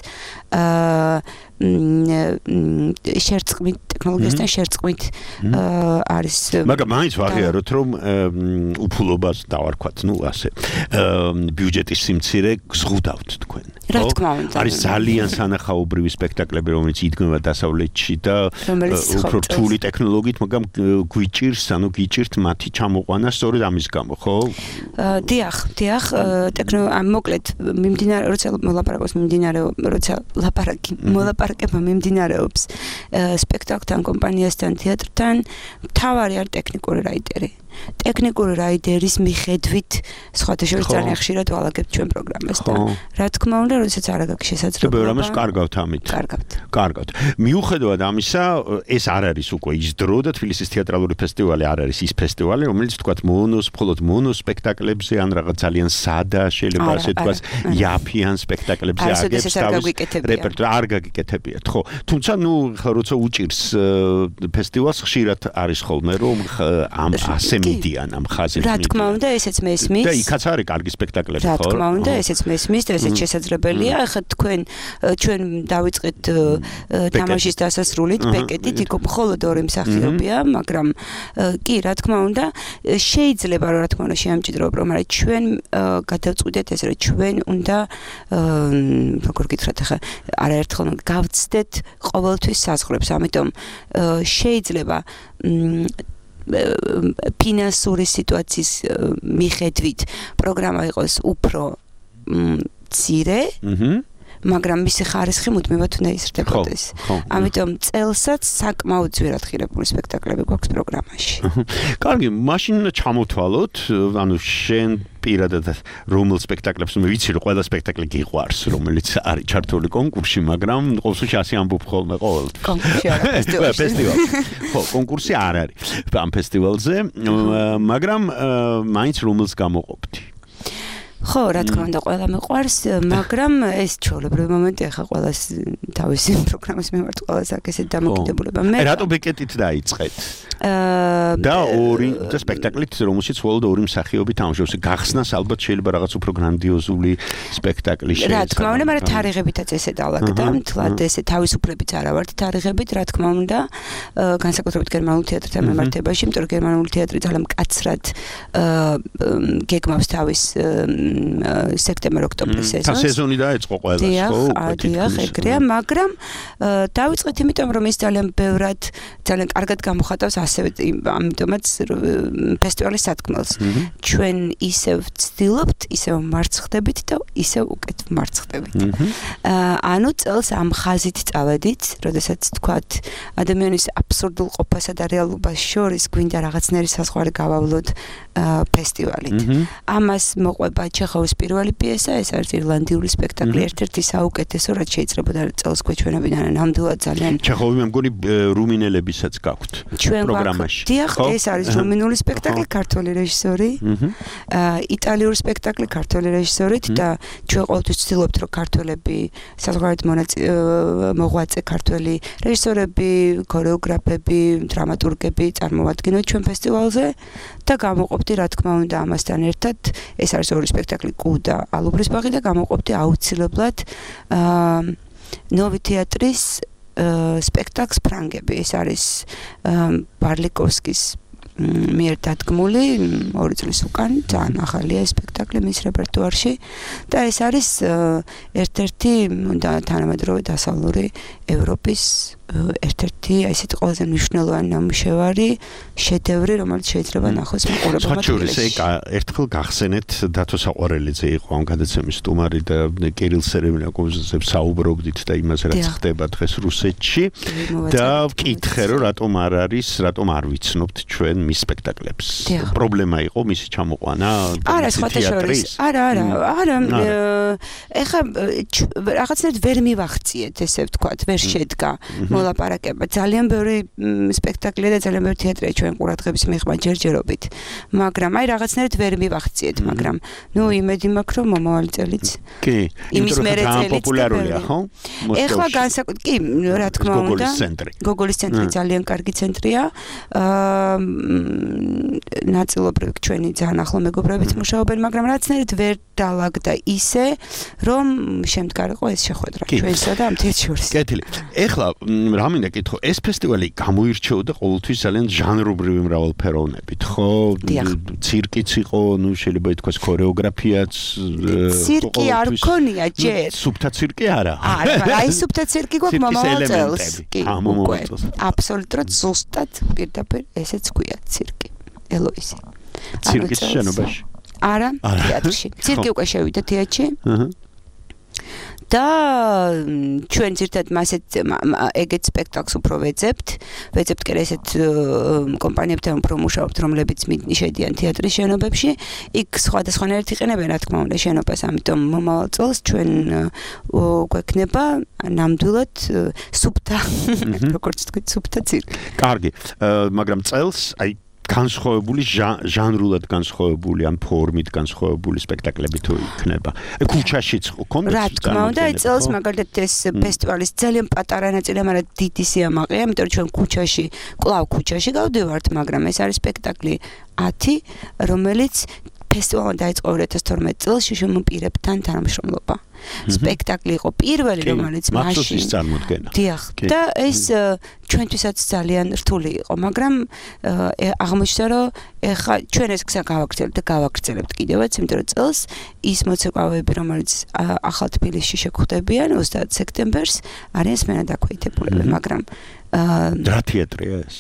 Speaker 9: შერწყმით ტექნოლოგიასთან შერწყმით არის.
Speaker 5: მაგრამ მაინც ვაღიაროთ რომ უფულობას დავარქვათ, ну ასე ბიუჯეტის სიმცირე გზღუდავთ თქვენ.
Speaker 9: რა თქმა უნდა.
Speaker 5: არის ძალიან სანახაობრივი სპექტაკლები, რომელიც იდგმება დასავლეთში და უფრო რთული ტექნოლოგიით, მაგრამ გვიჭირს, ანუ გიჭირთ მათი ჩამოყვანა სწორედ ამის გამო, ხო?
Speaker 9: დიახ, დიახ, ტექნო ამ მოკლედ მიმდინარე როცა მოლაპარაკოს მიმდინარე როცა ლაპარაკი მოლაპარაკება მიმდინარეობს სპექტაკლთან, კომპანიასთან, თეატრთან, მთავარი არის ტექნიკური რაიდერი. ტექნიკური რაიდერის მიხედვით სხვათა შორის ძალიან ხშირად ვალაგებთ ჩვენ პროგრამას და რა თქმა უნდა, როდესაც არ აქვს შესაძლებლობა.
Speaker 5: და ბევრ კარგავთ ამით.
Speaker 9: კარგავთ.
Speaker 5: კარგავთ. მიუხედავად ამისა, ეს არ არის უკვე ის დრო და თბილისის თეატრალური ფესტივალი არ არის ის ფესტივალი, რომელიც თქვათ მონოს, მხოლოდ მონოს სპექტაკლებზე ან რაღაც ძალიან სადა, შეიძლება ასე თქვას, იაფიან სპექტაკლებზე აგებს თავის რეპერტუარი არ გაგიკეთებიათ, ხო. თუმცა, ნუ როცა უჭირს ფესტივალს ხშირად არის ხოლმე რომ ამ ასე მიდიან ამ ხაზით.
Speaker 9: რა თქმა უნდა, ესეც მესმის.
Speaker 5: და იქაც არის კარგი სპექტაკლები,
Speaker 9: ხო? რა თქმა უნდა, ესეც მესმის და ესეც შესაძლებელია. ახლა თქვენ ჩვენ დავიწყეთ თამაშის დასასრულით, ბეკეტით, იქ მხოლოდ ორი მსახიობია, მაგრამ კი, რა თქმა უნდა, შეიძლება რა თქმა უნდა შეამჭიდროებ, რომ არა ჩვენ გადავწყვიტეთ ეს, რომ ჩვენ უნდა როგორ გითხრათ ახლა არაერთხელ გავცდეთ ყოველთვის საზღვრებს, ამიტომ შეიძლება ფინანსური სიტუაციის მიხედვით პროგრამა იყოს უფრო მცირე, მაგრამ მისი ხარისხი მუდმივად უნდა იზრდებოდეს. ამიტომ წელსაც საკმაოდ ძვირად ღირებული სპექტაკლები გვაქვს პროგრამაში.
Speaker 5: კარგი, მაშინ ჩამოთვალოთ, ანუ შენ პირადად რომელ სპექტაკლებს მე ვიცი რომ ყველა სპექტაკლი გიყვარს, რომელიც არის ჩართული კონკურსში, მაგრამ ყოველ შემთხვევაში ასე ამბობ ხოლმე ყოველთვის.
Speaker 9: კონკურსი არ არის
Speaker 5: ფესტივალში. ხო, კონკურსი არ არის ამ ფესტივალზე, მაგრამ მაინც რომელს გამოყოფდი.
Speaker 9: ხო, რა თქმა უნდა, ყველა მიყვარს, მაგრამ ეს ჩვეულებრივი მომენტი ახლა ყველას თავისი პროგრამის მიმართ ყველას აქვს ესეთი დამოკიდებულება.
Speaker 5: მე რატო ბეკეტით დაიწყეთ? და ორი და სპექტაკლით, რომელშიც მხოლოდ ორი მსახიობი თამაშობს. გახსნას ალბათ შეიძლება რაღაც უფრო გრანდიოზული სპექტაკლი შეიძლება.
Speaker 9: რა თქმა უნდა, მაგრამ თარიღებითაც ესე დავაგდა, მთლად ესე თავისუფლებიც არა ვართ თარიღებით, რა თქმა უნდა, განსაკუთრებით გერმანულ თეატრთან მიმართებაში, იმიტომ რომ გერმანული თეატრი ძალიან მკაცრად გეგმავს თავის სექტემბერ-ოქტომბრის სეზონს.
Speaker 5: და სეზონი დაიწყო ყველას, ხო?
Speaker 9: დიახ, ეგრეა, მაგრამ დავიწყეთ იმიტომ, რომ ის ძალიან ბევრად, ძალიან კარგად გამოხატავს ასევე ამიტომაც ფესტივალის სათქმელს. ჩვენ ისევ ვცდილობთ, ისევ მარცხდებით და ისევ უკეთ მარცხდებით. ანუ წელს ამ ხაზით წავედით, როდესაც თქვათ ადამიანის აბსურდულ ყოფასა და რეალობას შორის გვინდა რაღაცნაირი საზღვარი გავავლოთ ფესტივალით. ამას მოყვება ჩეხოვის პირველი პიესა, ეს არის ირლანდიური სპექტაკლი, ერთ-ერთი საუკეთესო, რაც შეიძლება წელს გვეჩვენებიდან ნამდვილად ძალიან.
Speaker 5: ჩეხოვი მე მგონი რუმინელებისაც გაქვთ პროგრამაში.
Speaker 9: დიახ, ეს არის რუმინული სპექტაკლი, ქართული რეჟისორი. იტალიური სპექტაკლი, ქართული რეჟისორით და ჩვენ ყოველთვის ვცდილობთ, რომ ქართველები, საზღვარგარეთ მოღვაწე ქართველი რეჟისორები, ქორეოგრაფები, დრამატურგები წარმოვადგინოთ ჩვენ ფესტივალზე და გამოყოფდი, რა თქმა უნდა, ამასთან ერთად, ეს არის ორი სპექტაკლი, კუ და ალუბრის ბაღი და გამოყოფდი აუცილებლად ნოვი თეატრის სპექტაკლს ფრანგები. ეს არის ბარლიკოვსკის მიერ დადგმული ორი წლის უკან, ძალიან ახალია სპექტაკლი მის რეპერტუარში და ეს არის ერთ-ერთი თანამედროვე დასავლური ევროპის ერთ-ერთი ესეთი ყველაზე მნიშვნელოვანი ნამუშევარი, შედევრი, რომელიც შეიძლება ნახოს მაყურებელმა.
Speaker 5: ხოჩურის ეკა ერთხელ გახსენეთ დათო საყვარელიძე იყო ამ გადაცემის სტუმარი და კირილ სერემიაკოვზე საუბრობდით და იმაზე რაც ხდება დღეს რუსეთში და ვკითხე რომ რატომ არ არის, რატომ არ ვიცნობთ ჩვენ მის სპექტაკლებს. პრობლემა იყო მისი ჩამოყვანა
Speaker 9: არა, სხვათაშორის. არა, არა, არა. ეხა რაღაცნაირად ვერ მივახციეთ, ესე ვთქვათ, ვერ შედგა. ლაპარაკება ძალიან ბევრი სპექტაკლია და ძალიან ბევრი თეატრია ჩვენ ყურადღების მიღმა ჯერჯერობით, მაგრამ აი რაღაცნაირად ვერ მივახციეთ, მაგრამ ნუ იმედი მაქვს რომ მომავალი წელიც
Speaker 5: კი,
Speaker 9: იმის მერე წელიც
Speaker 5: პოპულარულია, ხო?
Speaker 9: ეხლა განსაკუთრებით კი, რა თქმა უნდა, გოგოლის ცენტრი ძალიან კარგი ცენტრია. აა ნაწილობრივ ჩვენი ძალიან ახლო მეგობრებიც მუშაობენ, მაგრამ რაღაცნაირად ვერ დალაგდა ისე, რომ შემდგარიყო ეს შეხვედრა ჩვენსა და ამ თეატრს შორის.
Speaker 5: კეთილი. ეხლა რა მინდა კითხო, ეს ფესტივალი გამოირჩეოდა ყოველთვის ძალიან ჟანრობრივი მრავალფეროვნებით, ხო? ცირკიც იყო, ნუ შეიძლება ითქვას ქორეოგრაფიაც.
Speaker 9: ცირკი არ მქონია ჯერ.
Speaker 5: სუფთა ცირკი არა.
Speaker 9: არა, აი სუფთა ცირკი გვაქვს მომავალ წელს. კი, უკვე. აბსოლუტურად ზუსტად პირდაპირ ესეც გვია ცირკი. ელოისი.
Speaker 5: ცირკის შენობაში.
Speaker 9: არა, თეატრში. ცირკი უკვე შევიდა თეატრში. აჰა. და ჩვენ ზირთად მასეთ ეგეთ სპექტაკლს უფრო ვეძებთ, ვეძებთ კიდე ესეთ კომპანიებთან უფრო მუშაობთ, რომლებიც შედიან თეატრის შენობებში. იქ სხვადასხვანაირად იყენებენ, რა თქმა უნდა, შენობას, ამიტომ მომავალ წელს ჩვენ გვექნება ნამდვილად სუფთა, როგორც თქვით, სუფთა ცირკი.
Speaker 5: კარგი, მაგრამ წელს აი განსხვავებული ჟანრულად განსხვავებული ან ფორმით განსხვავებული სპექტაკლები თუ იქნება. ქუჩაშიც ხომ?
Speaker 9: რა თქმა უნდა, აი წელს მაგალითად ეს ფესტივალის ძალიან პატარა ნაწილია, მაგრამ დიდი სიამაყეა, იმიტომ რომ ჩვენ ქუჩაში, კლავ ქუჩაში გავდივართ, მაგრამ ეს არის სპექტაკლი ათი, რომელიც ფესტივალმა დაიწყო ორი ათას თორმეტ წელს შიშომ პირებთან თანამშრომლობა. სპექტაკლი იყო პირველი, რომელიც მაშინ
Speaker 5: წარმოდგენა.
Speaker 9: დიახ, და ეს ჩვენთვისაც ძალიან რთული იყო, მაგრამ აღმოჩნდა, რომ ეხა ჩვენ ეს გზა გავაგრძელებთ და გავაგრძელებთ კიდევაც, იმიტომ რომ წელს ის მოცეკვავეები, რომელიც ახალ თბილისში შეგვხვდებიან ოცდაათ სექტემბერს, არიან სმენადაქვეითებულები, მაგრამ
Speaker 5: რა თეატრია ეს?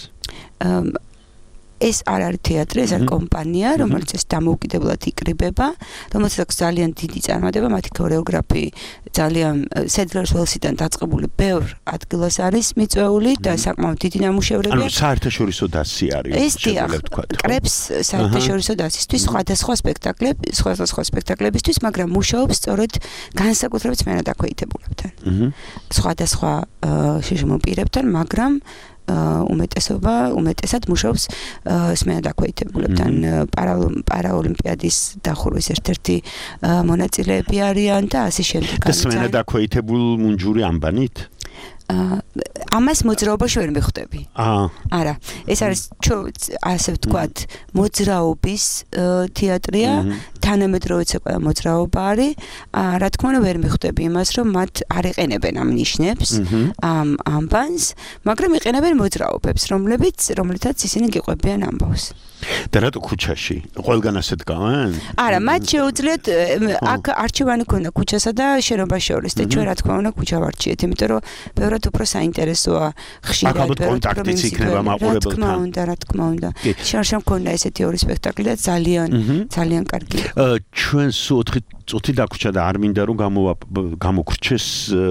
Speaker 9: ეს არ არის თეატრი, ეს არის კომპანია, რომელიც ეს დამოუკიდებლად იკრიბება, რომელსაც ძალიან დიდი წარმატება, მათი ქორეოგრაფი ძალიან სედლერს ველსიდან დაწყებული ბევრ ადგილას არის მიწვეული და საკმაოდ დიდი ნამუშევრებია.
Speaker 5: ანუ საერთაშორისო დასი არის,
Speaker 9: შეიძლება ვთქვათ. კრებს საერთაშორისო დასისთვის სხვადასხვა სპექტაკლები, სხვადასხვა სპექტაკლებისთვის, მაგრამ მუშაობს სწორედ განსაკუთრებით სმენადაქვეითებულებთან. სხვადასხვა შეშმო პირებთან, მაგრამ უმეტესობა უმეტესად მუშაობს სმენადაქვეითებულებთან. პარაოლიმპიადის დახურვის ერთ-ერთი მონაწილეები არიან და ასე შემდეგ.
Speaker 5: და სმენადაქვეითებულ მუნჯური ამბანით?
Speaker 9: ამას მოძრაობაში ვერ მიხვდები.
Speaker 5: აა.
Speaker 9: არა, ეს არის ასე ვთქვათ, მოძრაობის თეატრია, თანამედროვე ცეკვა მოძრაობა არის. რა თქმა უნდა ვერ მიხვდები იმას, რომ მათ არ ეყენებენ ამ ნიშნებს, ამ ამბანს, მაგრამ ეყენებენ მოძრაობებს, რომლებიც რომლითაც ისინი გიყვებიან ამბავს.
Speaker 5: და რატო ქუჩაში? ყველგან ასე დგავენ?
Speaker 9: არა, მათ შეუძლიათ აქ არჩევანი ქონდა ქუჩასა და შენობას შორის და ჩვენ რა თქმა უნდა ქუჩა ვარჩიეთ, იმიტომ რომ ბევრად უფრო საინტერესოა ხშირად
Speaker 5: კონტაქტიც იქნება მაყურებელთან.
Speaker 9: რა თქმა უნდა, რა თქმა უნდა. შარშან ქონდა ესეთი ორი სპექტაკლი და ძალიან ძალიან კარგი.
Speaker 5: ჩვენ ოთხი წუთი დაგვრჩა და არ მინდა რომ გამოგრჩეს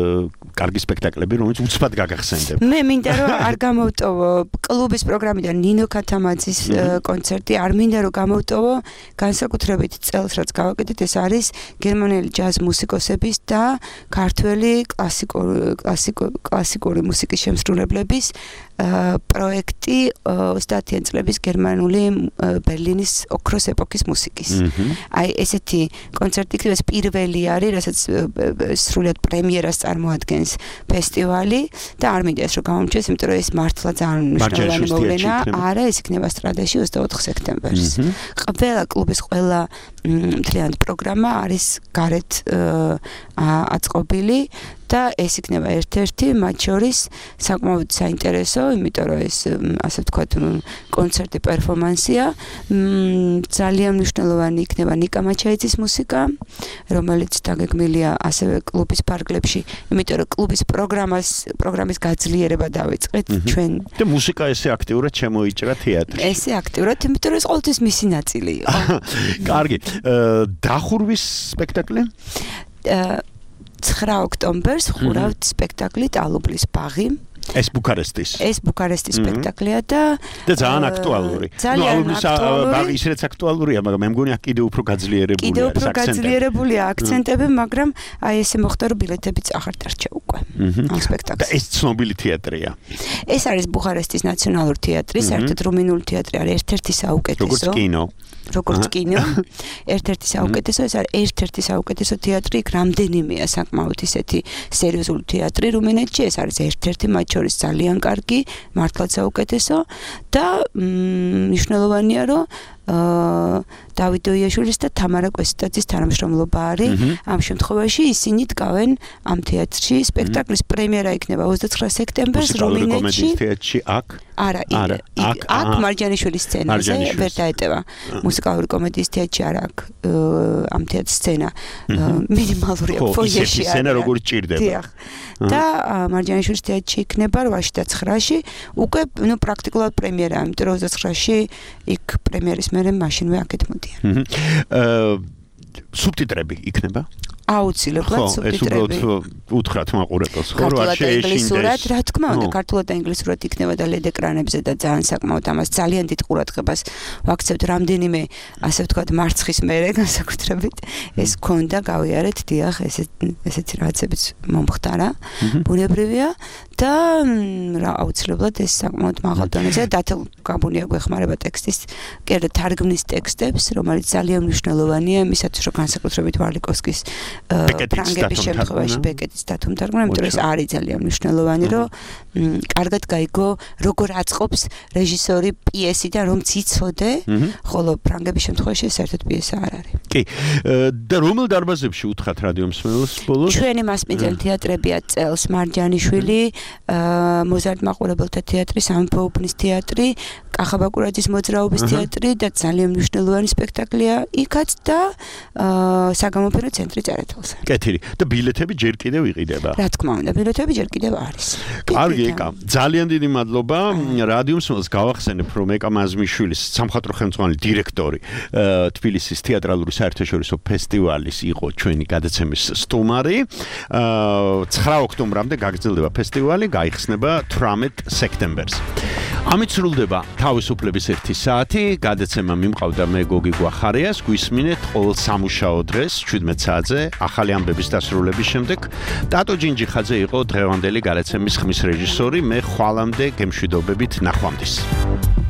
Speaker 5: კარგი სპექტაკლები, რომელიც უცბად გაგახსენდება.
Speaker 9: მე მინდა რომ არ გამოვტოვო კლუბის პროგრამიდან ნინო ქათამაძის კონცერტი, არ მინდა რომ გამოვტოვო განსაკუთრებით წელს, რაც გავაკეთეთ, ეს არის გერმანელი ჯაზ მუსიკოსების და ქართველი კლასიკური კლასიკური მუსიკის შემსრულებლების პროექტი ოცდაათიან წლების გერმანული ბერლინის ოქროს ეპოქის მუსიკის. აი ესეთი კონცერტი ეს პირველი არის, რასაც სრულად პრემიერას წარმოადგენს ფესტივალი და არ მინდა ეს რომ გამომჩეს, იმიტომ რომ ეს მართლა ძალიან მნიშვნელოვანი მოვლენა. არა, ეს იქნება სტრადაში ოცდაოთხ სექტემბერს. ყველა კლუბის ყველა მთლიანი პროგრამა არის გარეთ აწყობილი და ეს იქნება ერთ-ერთი მათ შორის საკმაოდ საინტერესო, იმიტომ რომ ეს ასე ვთქვათ კონცერტი პერფორმანსია. ძალიან მნიშვნელოვანი იქნება ნიკა მაჩაიძის მუსიკა, რომელიც დაგეგმილია ასევე კლუბის ფარგლებში, იმიტომ რომ კლუბის პროგრამას პროგრამის გაძლიერება დავიწყეთ ჩვენ.
Speaker 5: და მუსიკა ესე აქტიურად შემოიჭრა თეატრში.
Speaker 9: ესე აქტიურად, იმიტომ რომ ეს ყოველთვის მისი ნაწილი იყო.
Speaker 5: კარგი. დახურვის სპექტაკლი?
Speaker 9: ცხრა ოქტომბერს ხურავთ სპექტაკლი ტალუბლის ბაღი.
Speaker 5: ეს ბუქარესტის.
Speaker 9: ეს ბუქარესტის სპექტაკლია და
Speaker 5: და ძალიან აქტუალური. ნუ ალუბლის ბაღი ისედაც აქტუალურია, მაგრამ მე მგონი კიდევ უფრო გაძლიერებულია.
Speaker 9: კიდევ უფრო გაძლიერებულია აქცენტები, მაგრამ აი ესე მოხდა რომ ბილეთები აღარ დარჩა უკვე ამ სპექტაკლს.
Speaker 5: და ეს ცნობილი თეატრია.
Speaker 9: ეს არის ბუხარესტის ნაციონალური თეატრი, საერთოდ რუმინული თეატრი არის ერთ-ერთი საუკეთესო.
Speaker 5: როგორც კინო.
Speaker 9: როგორც კინო. ერთ-ერთი საუკეთესო, ეს არის ერთ-ერთი საუკეთესო თეატრი, იქ რამდენიმეა საკმაოდ ისეთი სერიოზული თეატრი რუმინეთში, ეს არის ერთ-ერთი მათ შორის ძალიან კარგი, მართლაც საუკეთესო და მნიშვნელოვანია, რომ დავით დოიაშვილის და თამარა კვესტაძის თანამშრომლობა არის. ამ შემთხვევაში ისინი დგავენ ამ თეატრში. სპექტაკლის პრემიერა იქნება ოცდაცხრა სექტემბერს რუმინეთში.
Speaker 5: თეატრში აქ?
Speaker 9: არა, იქ აქ მარჯანიშვილის სცენაზე ვერ დაეტევა. მუსიკალური კომედიის თეატრში არა აქ ამ თეატრის სცენა მინიმალურია ფოიეში.
Speaker 5: ისეთი სცენა როგორ ჭირდება.
Speaker 9: და მარჯანიშვილის თეატრში იქნება რვაში და ცხრაში. უკვე ნუ პრაქტიკულად პრემიერა, იმიტომ რომ ოცდაცხრაში იქ პრემიერის მერე მაშინვე აქეთ მოდიან.
Speaker 5: სუბტიტრები იქნება?
Speaker 9: აუცილებლად სუბტიტრები.
Speaker 5: ეს უბრალოდ უთხრათ მაყურებელს, ხო,
Speaker 9: რა შეეშინდეს. რა თქმა უნდა, ქართულად და ინგლისურად იქნება და ლედ ეკრანებზე და ძალიან საკმაოდ ამას ძალიან დიდ ყურადღებას ვაქცევთ რამდენიმე, ასე ვთქვათ, მარცხის მერე განსაკუთრებით. ეს ქონდა გავიარეთ, დიახ, ესე ესეთი რაღაცებიც მომხდარა. ბუნებრივია და რა აუცილებლად ეს საკმაოდ მაღალ დონეზე დათელ გაბუნია გვეხმარება ტექსტის, კი არა თარგმნის ტექსტებს, რომელიც ძალიან მნიშვნელოვანია იმისათვის, რომ განსაკუთრებით ვარლიკოვსკის ფრანგების შემთხვევაში ბეკეტის დათომ თარგმნა, იმიტომ რომ ეს არის ძალიან მნიშვნელოვანი, რომ კარგად გაიგო, როგორ აწყობს რეჟისორი პიესიდან, რომ ციცოდე, ხოლო ფრანგების შემთხვევაში ეს საერთოდ პიესა არ არის.
Speaker 5: კი. და რომელ დარბაზებში უთხრათ რადიო მსმენელს ბოლოს?
Speaker 9: ჩვენი მასპინძელი თეატრებია წელს მარჯანიშვილი, მოზარდ მაყურებელთა თეატრი, სამეფო უბნის თეატრი, კახა ბაკურაძის მოძრაობის თეატრი და ძალიან მნიშვნელოვანი სპექტაკლია იქაც და საგამოფენო ცენტრი წერეთელზე.
Speaker 5: კეთილი. და ბილეთები ჯერ კიდევ იყიდება.
Speaker 9: რა თქმა უნდა, ბილეთები ჯერ კიდევ არის.
Speaker 5: კარგი, ეკა. ძალიან დიდი მადლობა. რადიო მსმენელს გავახსენებ, რომ ეკა მაზმიშვილის სამხატვრო ხელმძღვანელი დირექტორი თბილისის თეატრალური საერთაშორისო ფესტივალის იყო ჩვენი გადაცემის სტუმარი. ცხრა ოქტომბრამდე გაგრძელდება ფესტივალი, გაიხსნება თვრამეტ სექტემბერს. ამით სრულდება თავისუფლების ერთი საათი. გადაცემა მიმყავდა მე გოგი გვახარიას. გვისმინეთ ყოველ სამუშაო დღეს შვიდმეტ საათზე ახალი ამბების დასრულების შემდეგ. ტატო ჯინჯიხაძე იყო დღევანდელი გადაცემის ხმის რეჟისორი. მე ხვალამდე გემშვიდობებით ნახვამდის.